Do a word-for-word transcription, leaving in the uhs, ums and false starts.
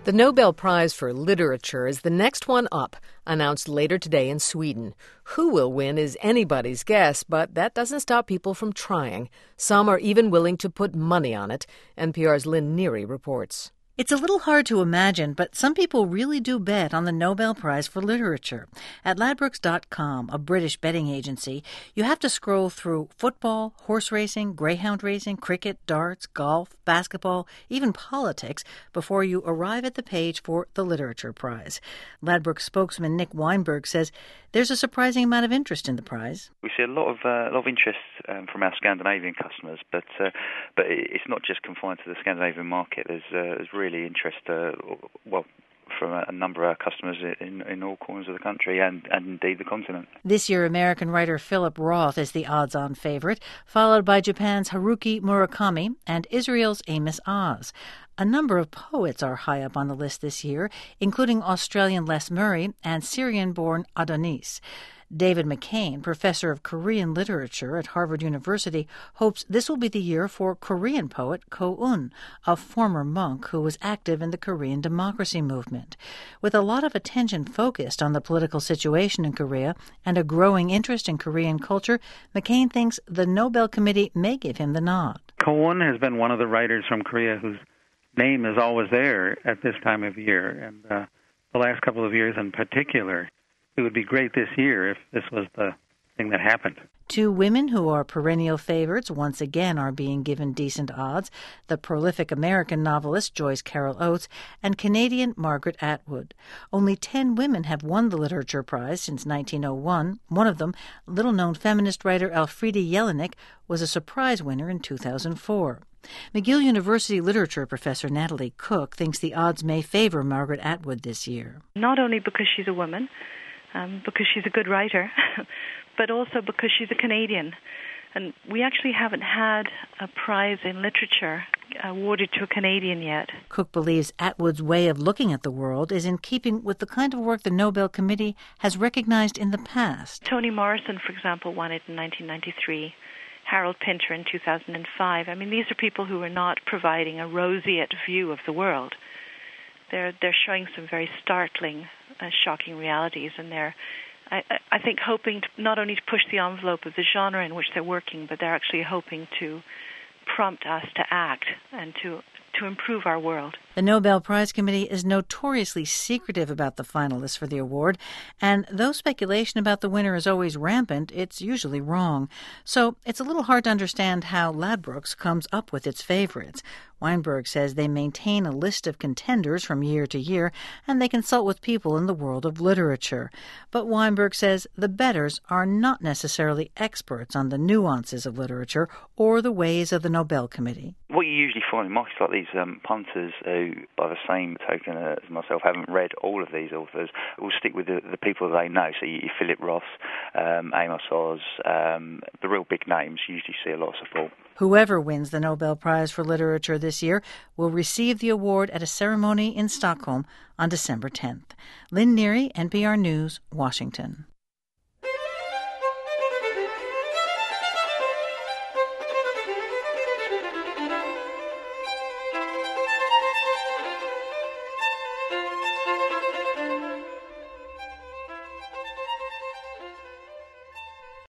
The Nobel Prize for Literature is the next one up, announced later today in Sweden. Who will win is anybody's guess, but that doesn't stop people from trying. Some are even willing to put money on it. N P R's Lynn Neary reports. It's a little hard to imagine, but some people really do bet on the Nobel Prize for Literature. At Ladbrokes dot com, a British betting agency, you have to scroll through football, horse racing, greyhound racing, cricket, darts, golf, basketball, even politics before you arrive at the page for the Literature Prize. Ladbrokes spokesman Nick Weinberg says there's a surprising amount of interest in the prize. We see a lot of uh, a lot of interest um, from our Scandinavian customers, but uh, but it's not just confined to the Scandinavian market. There's uh, there's really interest, uh, well, from a number of our customers in, in all corners of the country and, and indeed the continent. This year, American writer Philip Roth is the odds-on favorite, followed by Japan's Haruki Murakami and Israel's Amos Oz. A number of poets are high up on the list this year, including Australian Les Murray and Syrian-born Adonis. David McCain, professor of Korean literature at Harvard University, hopes this will be the year for Korean poet Ko Un, a former monk who was active in the Korean democracy movement. With a lot of attention focused on the political situation in Korea and a growing interest in Korean culture, McCain thinks the Nobel Committee may give him the nod. Ko Un has been one of the writers from Korea whose name is always there at this time of year, and uh, the last couple of years in particular. It would be great this year if this was the thing that happened. Two women who are perennial favorites once again are being given decent odds, the prolific American novelist Joyce Carol Oates and Canadian Margaret Atwood. Only ten women have won the Literature Prize since nineteen oh one. One of them, little-known feminist writer Elfriede Jelinek, was a surprise winner in two thousand four. McGill University literature professor Natalie Cook thinks the odds may favor Margaret Atwood this year. Not only because she's a woman, Um, because she's a good writer, but also because she's a Canadian. And we actually haven't had a prize in literature awarded to a Canadian yet. Cook believes Atwood's way of looking at the world is in keeping with the kind of work the Nobel Committee has recognized in the past. Toni Morrison, for example, won it in nineteen ninety-three. Harold Pinter in two thousand five. I mean, these are people who are not providing a roseate view of the world. They're they're showing some very startling, uh, shocking realities, and they're, I, I think, hoping to not only to push the envelope of the genre in which they're working, but they're actually hoping to prompt us to act and to to improve our world. The Nobel Prize Committee is notoriously secretive about the finalists for the award, and though speculation about the winner is always rampant, it's usually wrong. So it's a little hard to understand how Ladbrokes comes up with its favorites. Weinberg says they maintain a list of contenders from year to year, and they consult with people in the world of literature. But Weinberg says the bettors are not necessarily experts on the nuances of literature or the ways of the Nobel Committee. What you usually find in markets like these um, punters who, by the same token as myself, haven't read all of these authors, will stick with the, the people that they know. So you, you Philip Roth, um, Amos Oz, um, the real big names, you usually see a lot of support. Whoever wins the Nobel Prize for Literature this year will receive the award at a ceremony in Stockholm on December tenth. Lynn Neary, N P R News, Washington.